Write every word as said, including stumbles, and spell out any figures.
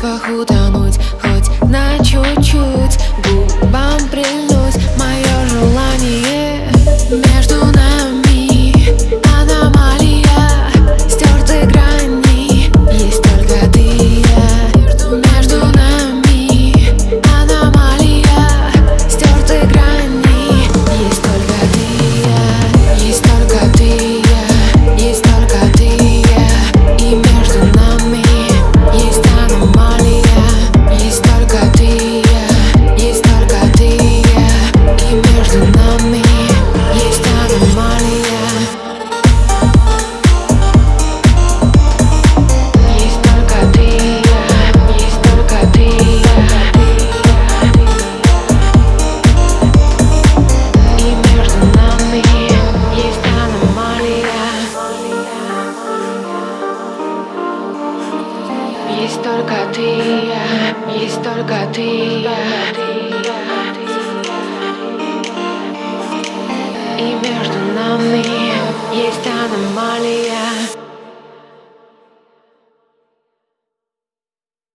чувствах утонуть хоть на чуть-чуть, губам прильнуть. Мое желание между нами аномалия, стерты грани, есть только ты и я. Между нами аномалия, стерты грани, есть только ты и я. Есть только ты и я, есть только ты и я. И между нами есть аномалия, есть только ты и я, есть только ты и я. И между нами есть аномалия. Есть только ты и я, есть только ты и я. И между нами есть аномалия. Есть только ты и я, есть только ты и я. И между нами есть аномалия.